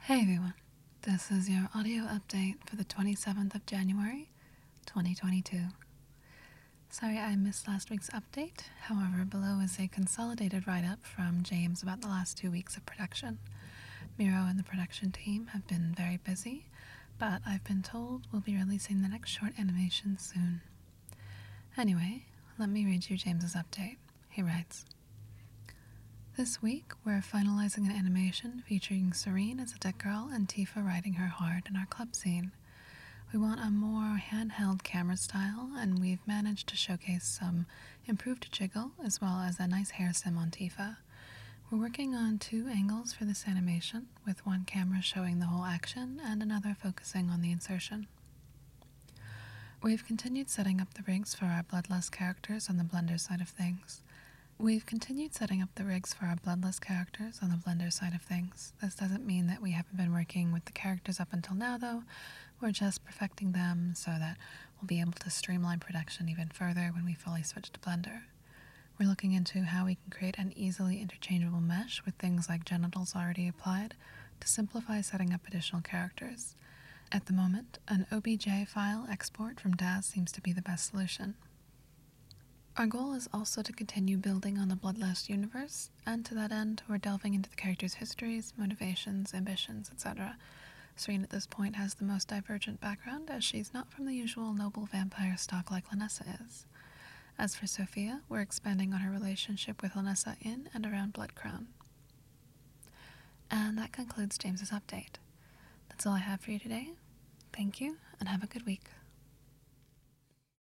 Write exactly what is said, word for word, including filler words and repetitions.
Hey everyone, this is your audio update for the twenty-seventh of January, twenty twenty-two. Sorry I missed last week's update, however below is a consolidated write-up from James about the last two weeks of production. Miro and the production team have been very busy, but I've been told we'll be releasing the next short animation soon. Anyway, let me read you James's update. He writes, "This week, we're finalizing an animation featuring Serene as a dead girl and Tifa riding her hard in our club scene. We want a more handheld camera style, and we've managed to showcase some improved jiggle as well as a nice hair sim on Tifa. We're working on two angles for this animation, with one camera showing the whole action and another focusing on the insertion. We've continued setting up the rigs for our bloodlust characters on the Blender side of things. We've continued setting up the rigs for our bloodless characters on the Blender side of things. This doesn't mean that we haven't been working with the characters up until now, though. We're just perfecting them so that we'll be able to streamline production even further when we fully switch to Blender. We're looking into how we can create an easily interchangeable mesh with things like genitals already applied to simplify setting up additional characters. At the moment, an O B J file export from D A Z seems to be the best solution. Our goal is also to continue building on the Bloodlust universe, and to that end, we're delving into the characters' histories, motivations, ambitions, et cetera. Serene at this point has the most divergent background, as she's not from the usual noble vampire stock like Lanessa is. As for Sophia, we're expanding on her relationship with Lanessa in and around Bloodcrown." And that concludes James's update. That's all I have for you today. Thank you, and have a good week.